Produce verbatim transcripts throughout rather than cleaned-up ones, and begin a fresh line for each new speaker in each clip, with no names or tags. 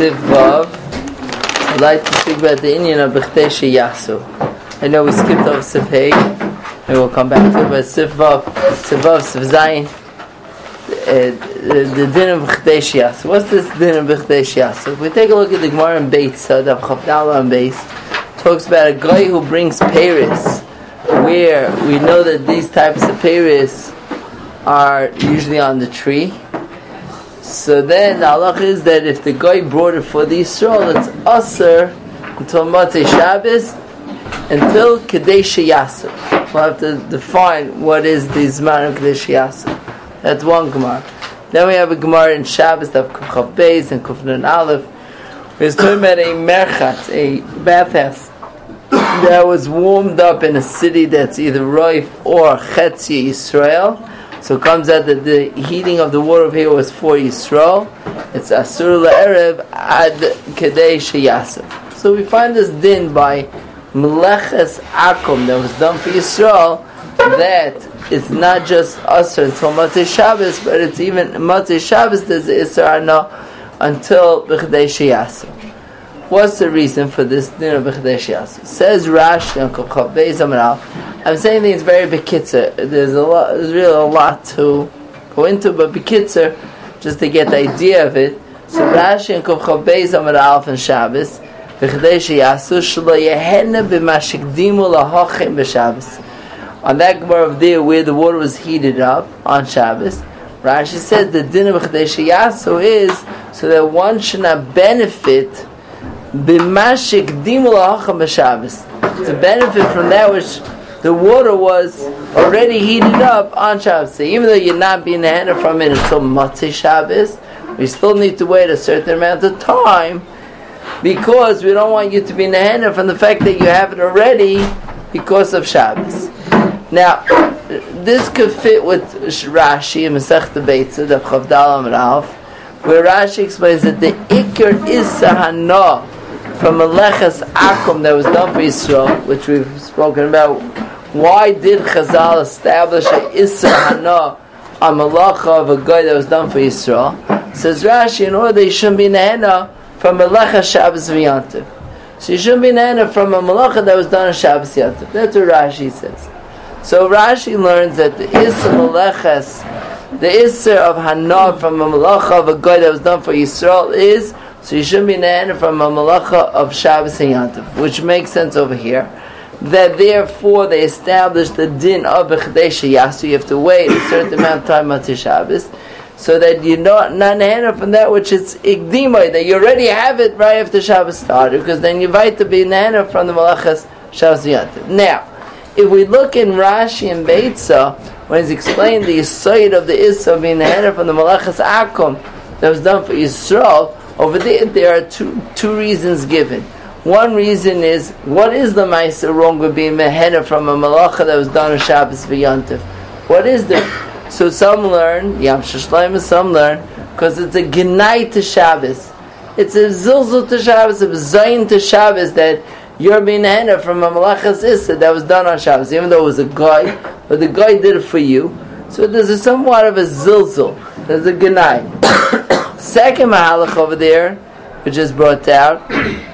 Siv Vav. I'd like to speak about the Indian of B'chtei Sheyasu. I know we skipped over Siv Hey, and we'll come back to it, but Siv Vav, Siv Vav, Siv Zayin, the din of B'chtei Sheyasu. What's this din of B'chtei Sheyasu? If we take a look at the Gemara in Beis, the Chavdala in Beis, talks about a guy who brings peiros, where we know that these types of peiros are usually on the tree. So then the halach is that if the guy brought it for the Yisrael, it's aser until Motzei Shabbos, until Kedei Sheyasu. We'll have to define what is the Zman of Kedei Sheyasu. That's one Gemara. Then we have a Gemara in Shabbos, Daf Kuf Chav Beis and Kuf Nun Aleph. It's talking about a merchat, a bathhouse that was warmed up in a city that's either Roif or Chetzi Yisrael. So it comes out that the heating of the water over here was for Yisrael. It's Asur La'erev Ad Kedei Sheyasu. So we find this din by Meleches Akum that was done for Yisrael, that it's not just Asur until Motzei Shabbos, but it's even Motzei Shabbos there's Isser Ana until B'Kedei Sheyasu. What's the reason for this din of B'Kedei Sheyasu? Says Rashi on Kuf Chav Beis Amud Aleph. I'm saying things very bekitzer. There's a lot. There's really a lot to go into, but bekitzer, just to get the idea of it. So Rashi and Kuf Chav Beis Amud Aleph and Shabbos, B'Kedei Sheyasu shelo yehena b'ma shekdimu lahochem b'Shabbos. On that Gemara of there where the water was heated up on Shabbos, Rashi says the din of B'Kedei Sheyasu is so that one should not benefit b'ma shekdimu lahochem b'Shabbos, to benefit from that which the water was already heated up on Shabbos. So even though you're not being nehena from it until Motzei Shabbos, we still need to wait a certain amount of time, because we don't want you to be nehena from the fact that you have it already because of Shabbos. Now, this could fit with Rashi in Masechta Beitza, the Chavdala Amud Aleph, where Rashi explains that the Iker is Sahana from Meleches Akum that was done for Yisrael, which we've spoken about. Why did Chazal establish a Isser Hana, a Malacha of a guy that was done for Yisrael? Says Rashi, in order you shouldn't be Nehena from Melecha Shabbos V'Yantiv. So you shouldn't be Nehena from a Malacha that was done on Shabbos Yantiv. That's what Rashi says. So Rashi learns that the Isser Meleches, the Isser of Hana from a Malacha of a guy that was done for Yisrael is, so you shouldn't be Nehena from a Malacha of Shabbos Yantiv, which makes sense over here. That therefore they established the din of B'Kedei Sheyasu. You have to wait a certain amount of time until Shabbos, so that you're not not nehena from that which is igdimai, that you already have it right after Shabbos started, because then you invite to be nehena from the Malachas Shabbos Yantiv. Now, if we look in Rashi and Beitza, when he's explaining the Yisayid of the Issa being nehena from the Malachas Akum that was done for Yisrael, over there there are two two reasons given. One reason is, what is the Maisa wrong with being Mehena from a Malacha that was done on Shabbos V'Yantiv? What is there? So some learn, Yam Shashlayim, some learn, because it's a Genai to Shabbos. It's a Zilzul to Shabbos, a Zayin to Shabbos, that you're being Mehena from a Malacha's Issa that was done on Shabbos, even though it was a guy, but the guy did it for you. So there's a somewhat of a Zilzul. There's a Genai. Second Mahalach over there, which is brought out,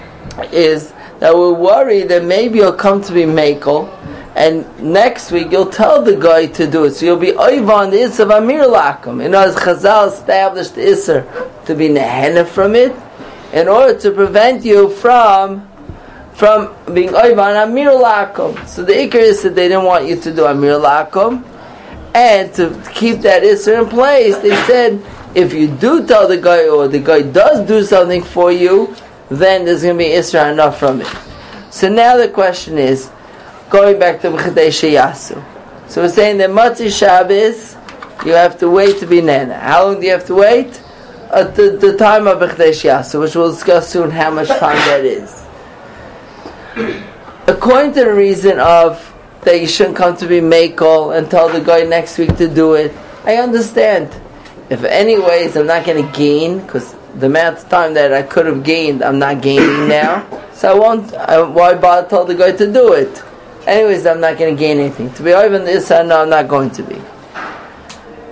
is that we're worried that maybe you'll come to be Mekel, and next week you'll tell the guy to do it. So you'll be Oivan the Isser of Amir Lakum. You know, as Chazal established the Isser to be Nehena from it, in order to prevent you from from being Oivan Amir Lakum. So the Iker is that they didn't want you to do Amir Lakum, and to keep that Isser in place, they said, if you do tell the guy, or the guy does do something for you, then there's going to be Isra enough from it. So now the question is, going back to B'Kedei Sheyasu. So we're saying that Motzei Shabbos, you have to wait to be Nehena. How long do you have to wait? At the, the time of B'Kedei Sheyasu, which we'll discuss soon how much time that is. According to the reason of that you shouldn't come to be Mekel and tell the guy next week to do it, I understand. If anyways I'm not going to gain, because the amount of time that I could have gained, I'm not gaining now. So I won't, I, why bother tell the guy to do it? Anyways, I'm not going to gain anything. To be even this, I know I'm not going to be.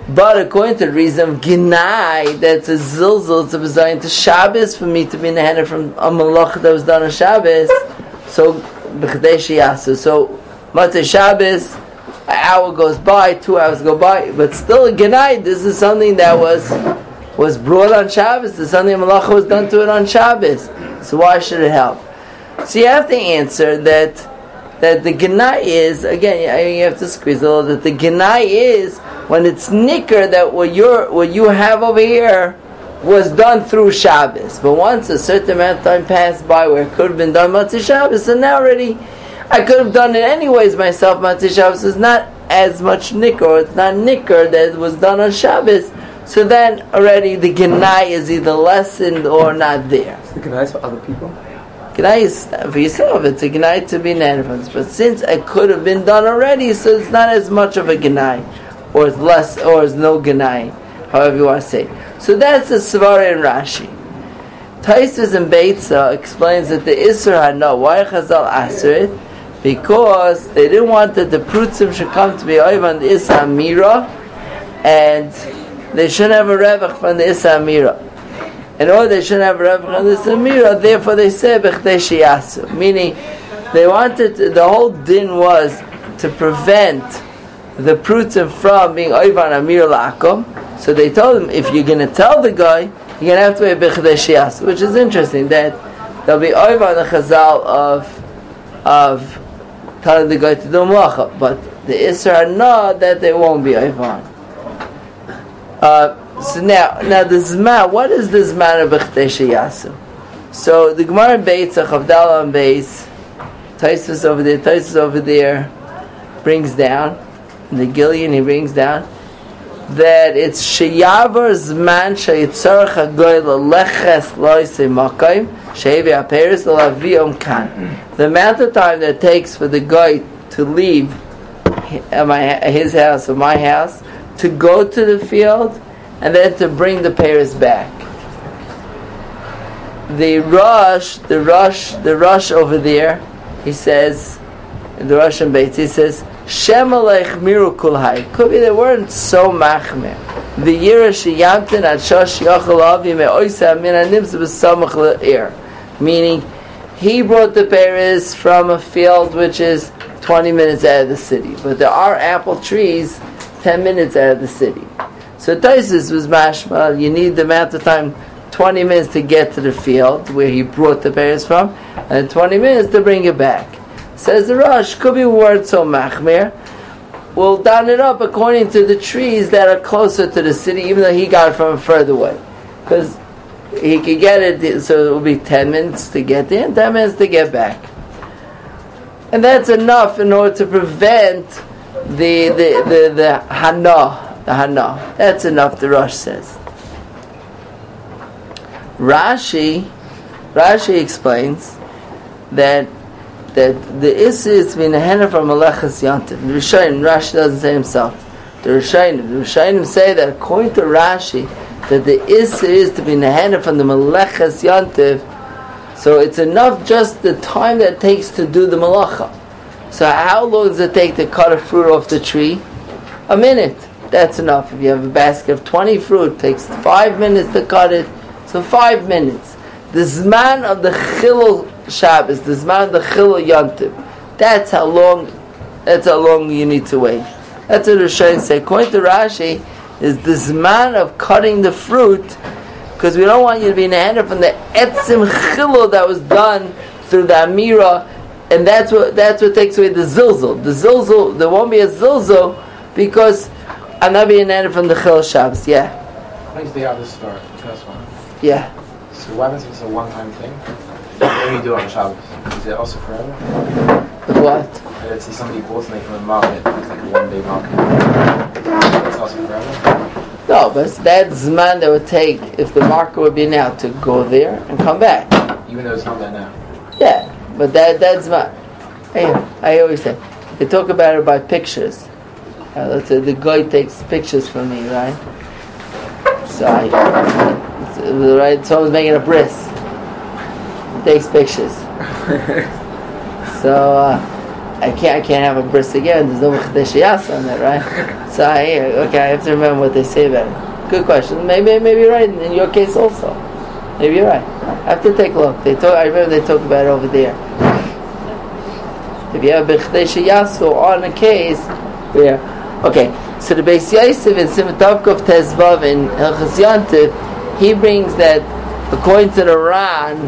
But according to the reason of Ginai, that's a zilzul, it's a design to Shabbos, for me to be nehenna from a malach that was done on Shabbos, so b'chadei sheyasu. So Matzah Shabbos, an hour goes by, two hours go by, but still a Ginai, this is something that was was brought on Shabbos, this is something a malach was done to it on Shabbos. So why should it help? So you have to answer that that the Ginai is, again, you have to squeeze a little, that the Ginai is when it's nicker that what you're what you have over here was done through Shabbos. But once a certain amount of time passed by where it could have been done Matzah Shabbos, and now already I could have done it anyways myself, Matzah Shabbos is not as much nicker, or it's not nicker that it was done on Shabbos, so then already the Ginai is either lessened or not there.
Is the Ginai for other people?
Ginai is for yourself, it's a Ginai to be nervous. But since it could have been done already, so it's not as much of a Ginai, or it's less, or it's no Ginai, however you want to say. So that's the Svara and Rashi. Taisus and Beitza explains that the Isra Hana, why Chazal Asr it? Because they didn't want that the Prutzim should come to be over on the Issa Amira, and they shouldn't have a Revach from the Issa Amira. In order they shouldn't have a Revach from the Issa Amira, therefore they say B'chdei Sheyasu. Meaning, they wanted to, the whole din was to prevent the Prutzim from being over on Amir La'akom. So they told him, if you're going to tell the guy, you're going to have to be B'chdei Sheyasu, which is interesting, that they'll be over on the Chazal of of telling the guy to do Malacha, but the Isra Hana that they won't be over on. Uh, so now, now the Zman, what is the Zman of B'chdei Sheyasu? So the Gemara Beitz, Chavdal and Beis, Taisus over there, Taisus over there, brings down, in the Gillian he brings down, that it's Sheyavar Zman Sheyitzarach HaGoy L'leches Loisei Makayim Shehevi HaPeres L'Aviom Kan. The amount of time that it takes for the guy to leave his house or my house, to go to the field, and then to bring the Paris back. The rush, the rush, the rush over there, he says, in the Russian Beitz, he says, Shem Aleich Miru Kulhai. Could be they weren't so machmir. The Yira Sheyamtin Ad Shosh Yachal Avi Me'oisa Min Anims B'Samach Le'er. Meaning, he brought the Paris from a field which is twenty minutes out of the city. But there are apple trees ten minutes out of the city. So Taisus was mashma, you need the amount of time, twenty minutes to get to the field where he brought the Paris from, and twenty minutes to bring it back. Says the Rosh, could be word so machmir. We'll down it up according to the trees that are closer to the city, even though he got it from further away. Because he could get it, so it will be ten minutes to get there and ten minutes to get back. And that's enough in order to prevent the the the, the hana, the hana. That's enough, the Rosh says. Rashi, Rashi explains that that the Issa is to be nehenna from Malachas Yantiv. The Rishonim, Rashi doesn't say himself. The Rishonim, the Rishonim say that according to Rashi, that the Issa is to be nehenna from the Malachas Yantiv. So it's enough just the time that it takes to do the malacha. So how long does it take to cut a fruit off the tree? A minute. That's enough. If you have a basket of twenty fruit, it takes five minutes to cut it. So five minutes. The Zman of the Chilul Shabbos, the Zman of the Chilul Yantiv. That's how long. That's how long you need to wait. That's what Rishonim say. According to Rashi, is the Zman of cutting the fruit, because we don't want you to be in the hand from the etzim chilul that was done through the amira, and that's what that's what takes away the zilzul. The zilzul, there won't be a zilzul because I'm not being in the hand from the chilul Shabbos. Yeah.
Please stay out this start. First one.
Yeah.
So what happens if it's a one-time thing? What do you do on Shabbos? Is it also forever?
With what?
Let's say somebody bought something from the market. It's like a one-day market. It's also forever.
No, but that zman that would take if the marker would be now to go there and come back.
Even though it's not there now.
Yeah, but that that's zman. Hey, I always say they talk about it by pictures. Uh, let's say the guy takes pictures from me, right? So I, it's, right, someone's making a bris. He takes pictures. so uh, I can't, I can't have a bris again. There's no B'chdei Sheyasa on that, right? So I, okay, I have to remember what they say about it. Good question. Maybe, maybe you're right in your case also. Maybe you're right. I have to take a look. They talk. I remember they talk about it over there. If you have B'chdei Sheyasu on a case where, okay, so the Beis Yosef in Simon Tavkov Tezvav in Hilchos Yontif, he brings that according to the Ran,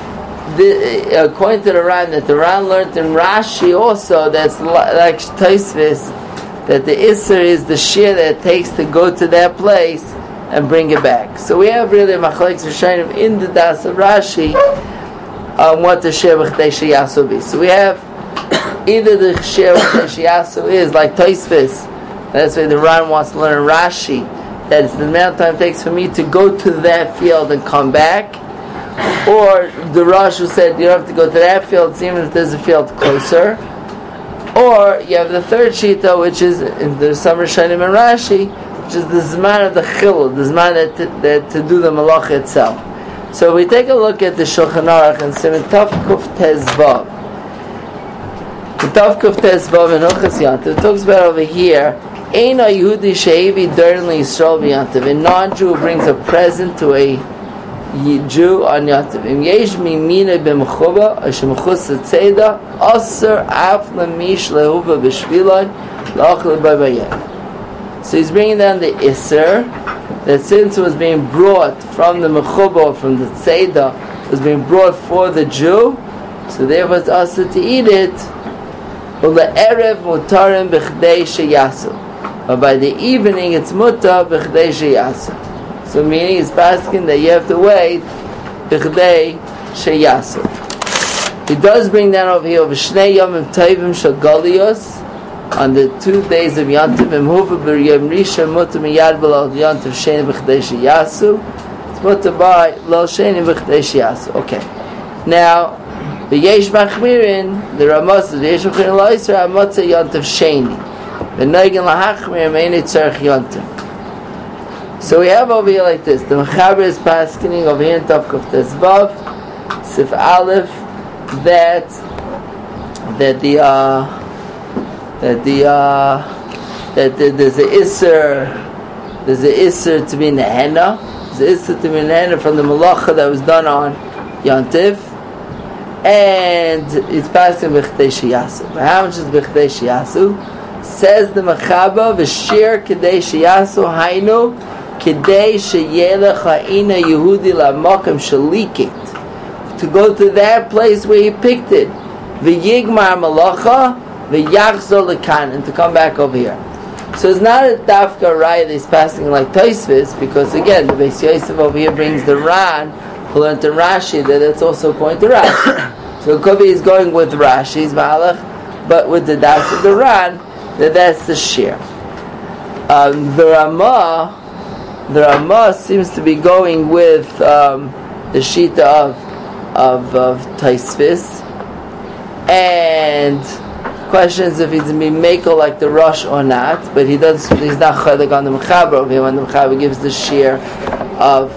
the, according to the Ran, that the Ran learned in Rashi also, that's like Tosfos, that the Isser is the shear that it takes to go to that place and bring it back. So we have really Machlekes Rishonim in the Das of Rashi on what the shear B'chdei Sheyasu be. So we have either the shear B'chdei Sheyasu is like Tosfos, that's why the Ran wants to learn Rashi, that it's the amount of time it takes for me to go to that field and come back, or the Rosh who said you don't have to go to that field even if there's a field closer, or you have the third shita, which is in the some Rishonim and Rashi, which is the Zman of the Chilul, the Zman that to, that to do the Malach itself. So we take a look at the Shulchan Aruch and Siman Tavkuf Tezvav. The Tavkuf Tezvav in Hilchos Yontif talks about over here, Ein a Yehudi she'evi dern liYisrael b'Yontif. A non-Jew brings a present to a Jew on Yontif. Im yesh mimina b'mechuba, asher mechus l'tzeda, aser af l'mish lehuva b'shvilai, l'achal b'bayeh. So he's bringing down the Isser, that since it was being brought from the mechuba, from the tzeda, was being brought for the Jew, so therefore it's aser to eat it, u'le'erev mutarim b'chdei sheyasu. But by the evening it's muta b'chdei sheyasu. So meaning it's asking that you have to wait b'chdei sheyasu. He does bring down over here over shnei yomim tovim shel galiyos, on the two days of Yontif, imhuva b'yom rishon muta miyad b'lo Yontif sheni b'chdei sheyasu. It's muta by lo sheni b'chdei sheyasu. Okay. Now the yesh machmirin, the Ramos, the yesh machmirin lo yisra amotza Yontif sheni. So we have over here like this. The Mechaber is paskening over here in Tavkuf Tezvav, Sif Aleph, that that the uh, that the uh, that the, there's a Isser, there's a Isser to be in the henna, there's a Isser to be in the henna from the Malacha that was done on Yontif, and it's passing B'chdei Sheyasu. But how much is B'chdei Sheyasu? Says the Mechaber, v'shir kedei sheyasu hainu kedei sheyelech ha'ina Yehudi la'makam shalikit, to go to that place where he picked it, v'yigmar malacha v'yachzor lekan, and to come back over here. So it's not a dafka raya that he's passing like Tosfos, because again the Beis Yosef over here brings the Ran who learned in Rashi that it's also point to Rashi. So it could be he's going with Rashi's malach, but with the daf of the Ran, that that's the shear. Um, the Ramah, the Ramah seems to be going with um, the shita of of, of Tosfos, and questions if he's going to be meko like the Rosh or not. But he does. He's not chaylik on the Mechaber over here when the Mechaber gives the shear of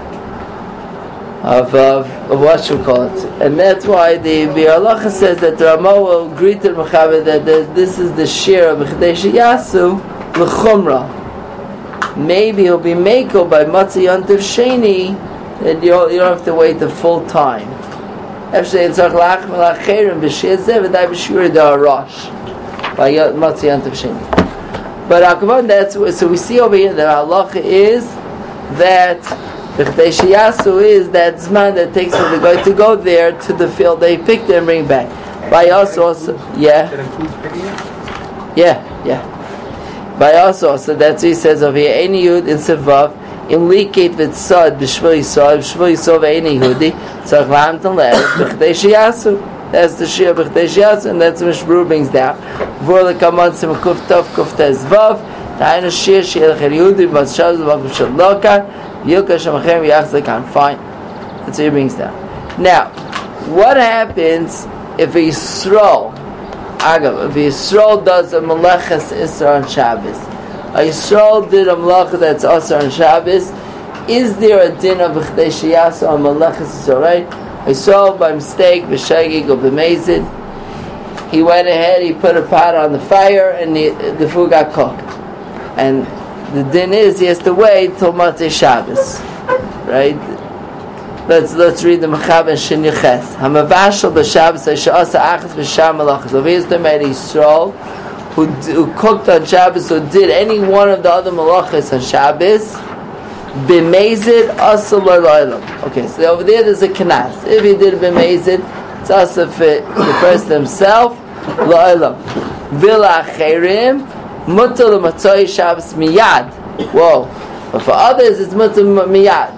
of of, of what you call it, and that's why the Biur Halacha says that the Ramah will agree to the Mechaber that the, this is the shear of B'chdei Sheyasu l'chumra. Maybe he'll be meko by Matzah Yontif Sheni, and you you don't have to wait the full time. Actually, it's like lachmel acherim b'shir zeh v'day b'shir da'arash by Matzah Yontif Sheni. But Akavon, that's so we see over here that halacha is that B'chdei Sheyasu is that zman that takes for the guy to go there to the field they picked and bring back. By us also, yeah,
that includes picking it?
yeah, yeah. By us also, that's what he says over here. Any yud in sevav in liket v'tzad b'shvil yisrael b'shvil yisrael v'eni yehudi tzarich l'hamtan le'erev B'chdei Sheyasu. That's the shir B'chdei Sheyasu, and that's what Mishbru brings down. V'or lekamon simukuf tov kuf tezvav ta'ayna shir she'elech el yehudi b'matzshav z'vav b'shal lokan. Fine. That's what he brings down. Now, what happens if a Yisrael, Agav, if a Yisrael does a Meleches Isra on Shabbos? A Yisrael did a Melecha that's Isra on Shabbos. Is there a din of B'chdei Sheyasu on Meleches Isra, right? A Yisrael by mistake, b'shegig or b'mezid, he went ahead, he put a pot on the fire, and the, the food got cooked. And the din is he has to wait till Motzei Shabbos, right? Let's let's read the Mechaber Shin Ches. Hamavashal b'Shabbos she'asa achas b'shar malachas. Over here is the man Yisrael who who cooked on Shabbos, who did any one of the other malachas on Shabbos. B'mezid asa l'olam. Okay, so over there there's a kanas. If he did b'mezid, it's asa for the person himself l'olam. V'la acherim mutar l'matzoi Shabbos miyad. Whoa, but for others it's mutar miyad.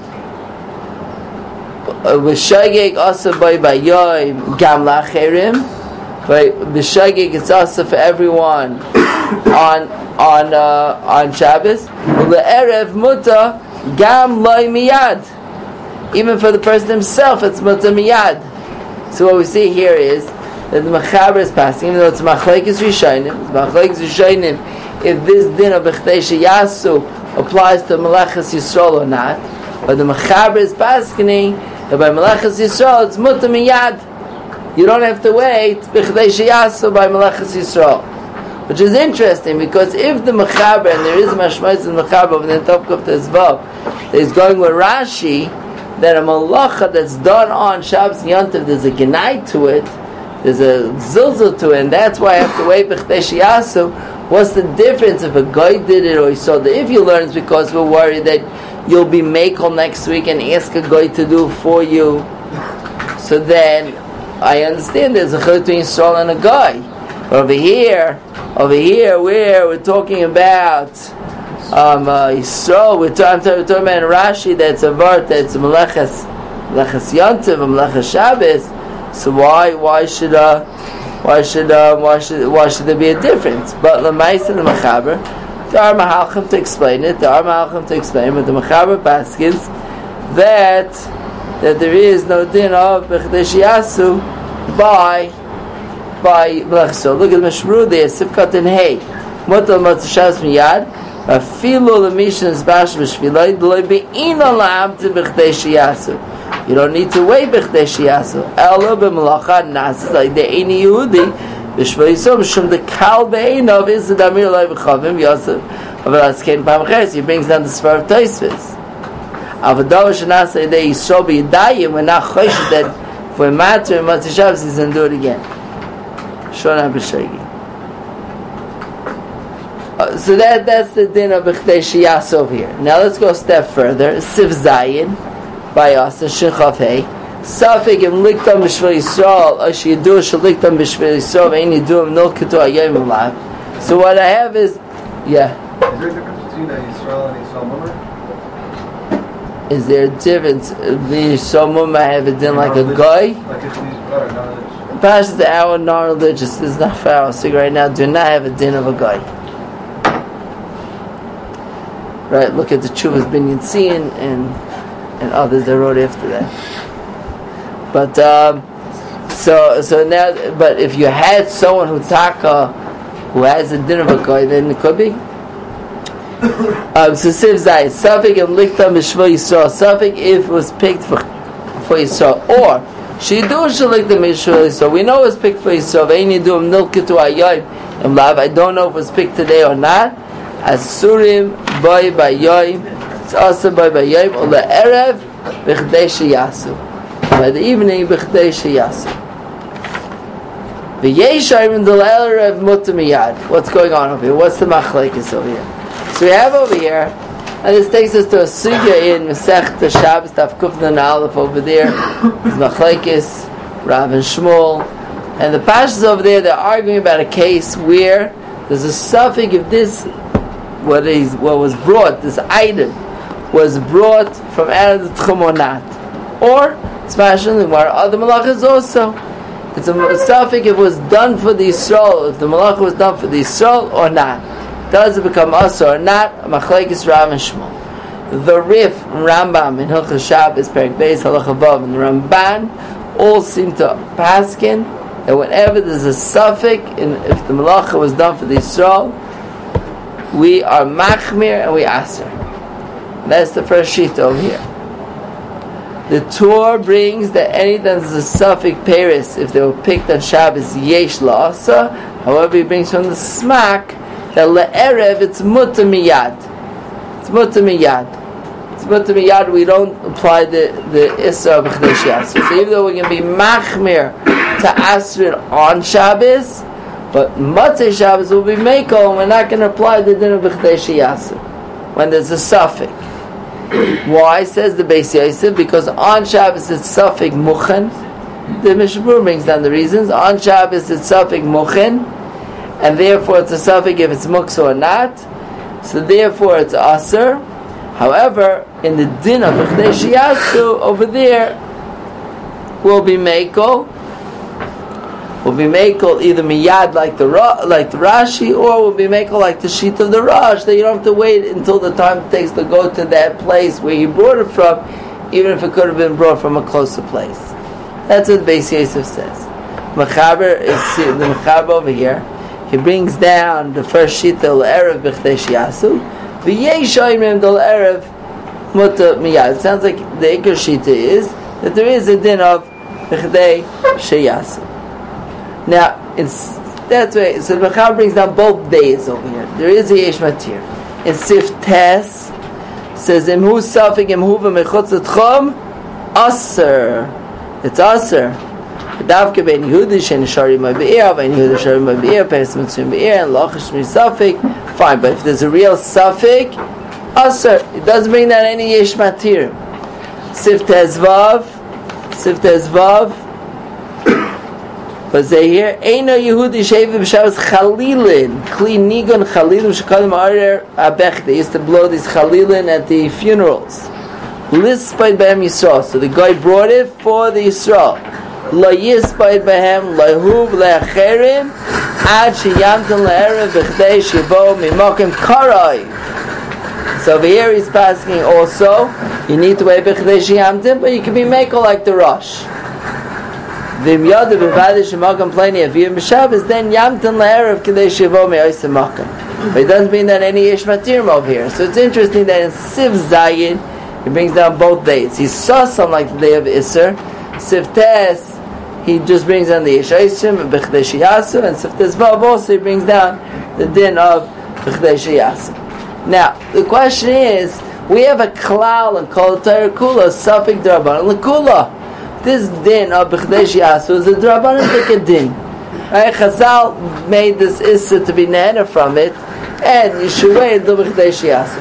V'shagig asa by bayoim gam l'acherim. Right, v'shagig it's asa for everyone on on uh, on Shabbos. V'le'erev mutar gam loy miyad. Even for the person himself, it's mutar miyad. So what we see here is that the Mechaber is passing, even though it's machlekes rishonim, machlekes rishonim, if this din of b'chdei sheyasu applies to Melechas Yisrael or not, but the Mechaber is passing that by Melechas Yisrael it's mutar miyad. You don't have to wait b'chdei sheyasu by Melechas Yisrael. Which is interesting, because if the Mechaber, and there is mashmais in the Mechaber of the Topkuf Tezvav, that is going with Rashi, that a malacha that's done on Shabbos and Yontif, there's a genai to it, there's a zilzul to it, and that's why I have to wait b'chdei sheyasu. What's the difference if a guy did it or he saw that? If you learn, it's because we're worried that you'll be makel next week and ask a guy to do for you. So then, I understand there's a chiluk between Yisrael and a guy. But over here, over here, where we're talking about um, uh, Yisrael, we're talking, we're talking about Rashi, that's a vart, that's a Melechas, Melechas Yontiv, a Melechas Shabbos. So why, why should, uh, why should, uh, why should, why should there be a difference? But L'maisa the Mechaber, there are Mahalchim to explain it. There are Mahalchim to explain, but the Mechaber paskins that that there is no din of b'chdei sheyasu by by Melechas. So look at the Mishmru there, Sifkat and Hey, Motal Motzei Shabbos miyad, Afilu l'mishin zbash b'shviloi d'loi be'ina la'amtim b'chdei sheyasu. You don't need to wait b'chdei sheyasu. Elo b'melacha nasis like the Eini Yehudi b'shvil Yisrael b'shum the kal be'inov is the damir loy b'chavim Yosef avalas kein pam cheres. He brings down the Svar of Tosfos. Avadav shenasa yedei Yisrael b'yadayim. We're not choshid that if we're matter in Motzei Shabbos he's going to do it again. Shona b'shegi. Uh, so that that's the din of b'chdei sheyasu over here. Now let's go a step further. Siv Zayin by us and Shinchav Hey. Safik im liktam b'shvil Yisrael ash yidu shaliktam b'shvil Yisrael ve'in yiduim nilketu hayom alav. So what I have is, yeah.
Is there a difference between a Yisrael and Yisrael Mummer?
Is there a difference? The Yisrael Mummer have a din like a guy?
Like if he's better, not
Pashas the hour non-religious. This is not for our sig right now. Do not have a din of a guy. Right, look at the Chuvas Binyan Tzion and and others that wrote after that. But um, so so now, but if you had someone who taka who has a din of a guy, then it could be. Um, so Siv Zayin, Safik and Liktam B'Shvil Yisrael. Safik if it was picked for for Yisrael, or Shidu Shaliktam B'Shvil Yisrael. We know it was picked for Yisrael. Ve'in Yidum Nilketu Hayom and Lav. I don't know if it was picked today or not. Asurim Boy Bayoim. It's also by Bayoim or the Erev b'chdei sheyasu. By the evening b'chdei sheyasu. V'yeshayim in the Erev mutar miyad. What's going on over here? What's the machlekes over here? So we have over here, and this takes us to a sugya in Masechta Shabbos Daf Kuf Nun Aleph over there. It's machlekes Rav and Shmuel, and the pashas over there they're arguing about a case where there's a suffix if this what is what was brought, this item was brought from out of the Tchum or not, or it's fashioned in other malachas also. It's a suffix if it was done for the Yisrael, if the malacha was done for the Yisrael or not. Does it become asur or not? Machlekes Rav and Shmuel. The Rif Rambam in Hilchos Shabbos Perek Beis Halacha Vav and the Ramban all seem to paskin that whenever there's a suffix, in if the malacha was done for the Yisrael, we are machmir and we aser. That's the first sheet over here. The Torah brings that anytime there's a suffix Paris, if they were picked on Shabbos, yesh la'asa. However, he brings from the smack that le'erev, it's mutter miyad. It's mutter miyad. It's mutter miyad, we don't apply the, the Isra b'chdei shi'asu. So even though we're going to be machmir to Asrin on Shabbos, but Matzeh Shabbos will be Meiko, and we're not going to apply the din of b'chdei shi'asu when there's a suffix. Why, says the Beis Yosef? Because on Shabbos it's suffix muchen. The Mishnah Berurah brings down the reasons. On Shabbos it's suffix muchen, and therefore it's a suffix if it's muksa or not. So therefore it's aser. However, in the din of b'chdei shi'asu, over there will be meiko. Will be meiko either miyad like the like the Rashi, or will be meiko like the sheet of the Rosh, that you don't have to wait until the time it takes to go to that place where you brought it from, even if it could have been brought from a closer place. That's what Beis Yosef says. Mechaber is the Mechaber over here. He brings down the first sheet of erev b'chdei shi'asu. V'yeshoyim dol erev muta miyad. It sounds like the Iker Shita is that there is a din of b'chdei shi'asu. Now, it's, that's way. So the Mechaber brings down both days over here. There is a yesh matir. In Sif Tes says imhu safik imhu v'mechutz l'tchom aser. It's aser. Davke ben Yehuda shen shari ma be'er, ben Yehuda shari ma be'er, peres mitzvim be'er, and lachish mi safik. Fine, but if there's a real safik, aser. It doesn't bring down any yesh matir. Sif Tes Vav, Sif Tes Vav. But they hear Eino Yehudi Shevim Shabbos Chalilin Kli Nigon Chalilim Shekalim Arer Abech. They used to blow these Chalilin at the funerals. Lispayed Behem Yisrael. So the guy brought it for the Yisrael. La Yispayed Behem Lahuv Le'acherim Ad Sheyamton Le'erev B'chdei Shivo Mimokim Karai. So over here he's passing also, you need to wait B'chdei Sheyamton, but you can be Mekel like the Rosh. V'im yada b'vadish makam pleni aviyim b'Shabbos, then yamten le'erev k'dei shivo me'oisem makam. But it doesn't mean that any yesh matirim over here. So it's interesting that in Siv Zayin, he brings down both days. He saw some like the day of Isser. Siv Tes, he just brings down the yesh oisim and b'chdei shi'asu, and Siv Tes Vav also he brings down the din of b'chdei shi'asu. Now, the question is, we have a klal and kol Torah kula, safik d'rabbanan l'kula. This din of b'chdei shi'asu is a d'rabbanan like a din. Right? Chazal made this issa to be nehena from it, and you should wait until b'chdei shi'asu.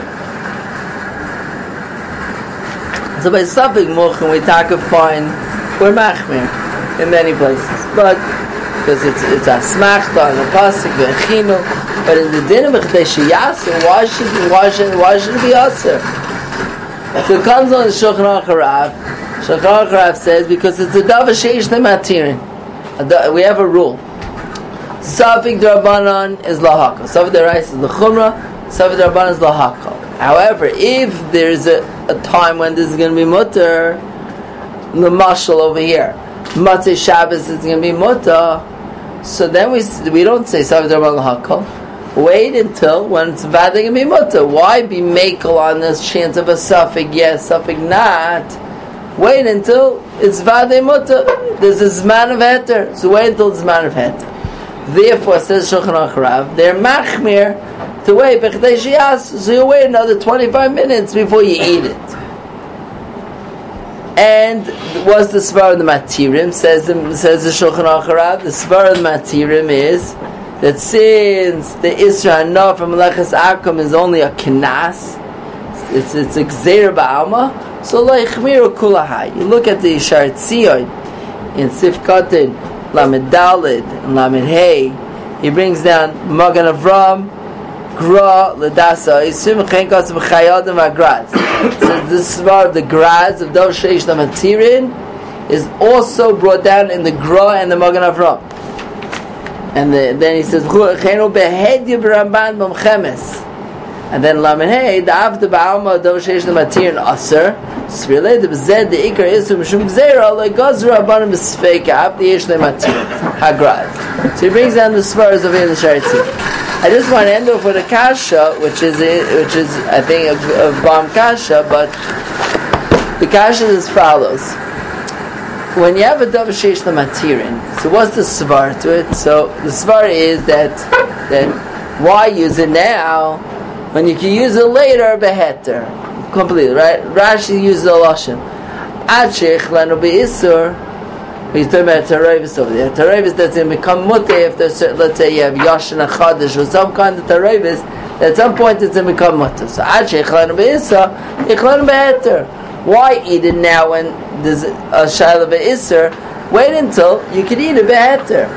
So by safik mochen we talk of fine, we're machmir in many places, but because it's it's a smachta and a pasuk v'echinu, but in the din of b'chdei shi'asu, why should why should why should it be aser? So it comes on the Shulchan Aruch Harav. Shulchan Aruch Harav says because it's a davar sheish lematirin. We have a rule. Safik d'Rabbanan is lahakol. Safik d'Oraisa is l'chumra. Safik d'Rabbanan is lahakol. However, if there's a, a time when this is going to be mutter, the mashal over here, Matzeh Shabbos is going to be mutter, so then we we don't say Safik d'Rabbanan lahakol. Wait until when it's bad going to be mutter. Why be makel on this chance of a suffix yes, suffix not? Wait until it's vade mutter. There's a zman of heter, so wait until the zman of heter. Therefore, says Shulchan Aruch Harav, they're machmir to wait b'chdei shi'asu, so you wait another twenty-five minutes before you eat it. And what's the svar of the matirim? Says the says the Shulchan Aruch Harav, the svar of the matirim is that since the Isra Hana from Meleches Akum is only a kinas, it's it's a gzeir ba'alma, so leichmiru kulahai. You look at the Sharet Tzion in Sif Katan, Lamed Dalid, and Lamed Hey, he brings down Magen Avram, Gra, Ledasa, Isim Chenkas V'chayadim V'agraz. So this svar, the graz of Dov Sheish Lamatirin, is also brought down in the Gra and the Magen Avram. And the, then he says, and then Lamed Hey, the Avda Ba'alma Dov Sheish Lamatirin Aser, Svirle de B'zed the Ikar Isu Mishum Gzeira Le Gazra Abanim B'sfeika Avda Yesh Lamatirin Hagrad. So he brings down the svars over here in the Sharet Tzion. I just want to end off with a kasha, which is a, which is I think a, a bomb kasha, but The kasha is as follows. When you have a davar sheish lematirin, so what's the svar to it? So the svar is that that why use it now when you can use it later beheter? Completely, right? Rashi uses a lashon. Ad sheichlanu be'isur. He's talking about Taravis over there. Taravis that's going to become mutter if there's, let's say you have Yashin Achadish or some kind of Taravis, at some point it's going to become mutter. So, Ad Sheichlanu Be'issa, Sheichlanu Be'eter. Why eat it now when there's a Shaila Be'isser? Wait until you can eat it Be'eter.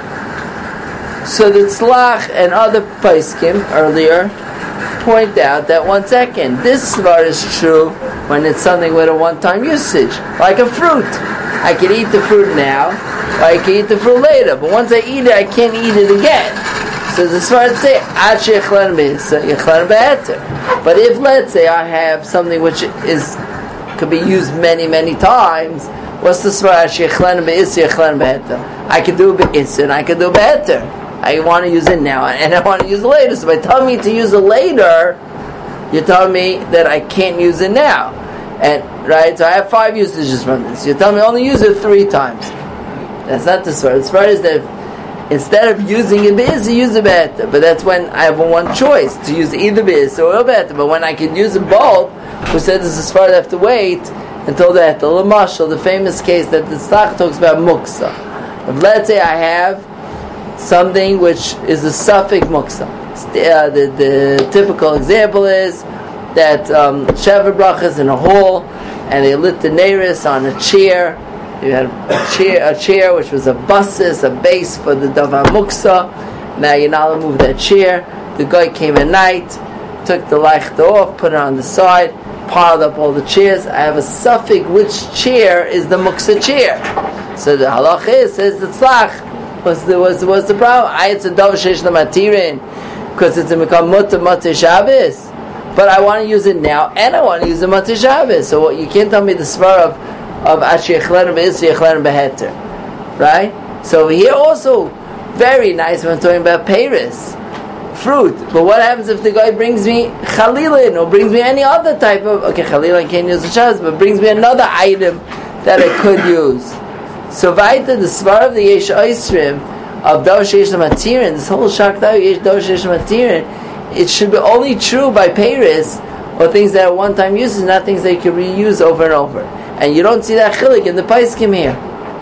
So the Tzlach and other Paiskim earlier point out that one second, this Svar is true when it's something with a one-time usage, like a fruit. I can eat the fruit now, or I can eat the fruit later. But once I eat it, I can't eat it again. So the Svar say, Ad she'echlan be'issa, yechlan be'eter. But if, let's say, I have something which is could be used many, many times, what's the Svar? Ad she'echlan be'issa, yechlan be'eter. I can do be'issa and I can do be'eter. I want to use it now and I want to use it later. So by telling me to use it later, you're telling me that I can't use it now. And right, so I have five usages from this. You tell me only use it three times. That's not the svar. The svar is that if, instead of using it be'ez, you use it be'eter. But that's when I have one choice to use either be'ez or be'eter. But when I can use it both, who said this is far I have to wait until the eter. L'mashal, the famous case that the Tzlach talks about muksa. If let's say I have something which is a suffix muksa. Uh, the, the typical example is that um, Sheva Brachas in a hall, and they lit the neiris on a chair. You had a chair, a chair which was a basis, a base for the davar muksa. Now you're not allowed to move that chair. The guy came at night, took the leichter off, put it on the side, piled up all the chairs. I have a suffix which chair is the muksa chair. So the halach is, says the tzlach, what's the, what's, what's the problem? I it's a davar sheish lematirin, because it's a become mutter mutter Shabbos. But I want to use it now, and I want to use the Matzah Shabbos. So what, you can't tell me the svar of of Ashi Yechlan Be'is Yechlan Be'heter, right? So here also very nice when talking about Paris, fruit. But what happens if the guy brings me Chalilin or brings me any other type of okay Chalilin can't use the Shabbos, but brings me another item that I could use. So Vaita the svar of the Yesh Oisrim of Davar Sheish Lematirin, this whole Shakta Yesh Davar Sheish Lematirin. It should be only true by Paris or things that are one-time uses, not things that you can reuse over and over. And you don't see that chilik in the Paiskim here.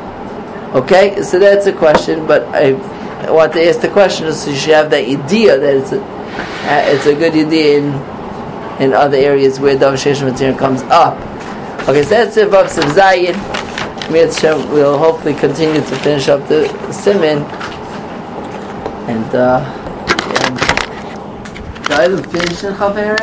Okay, so that's a question. But I, I want to ask the question so you should have the idea that it's a uh, it's a good idea in in other areas where Davar Sheish Lematirin comes up. Okay, so that's it. Vav Siv Zayin. We'll hopefully continue to finish up the Siman and. Uh, I haven't finished in Chaver.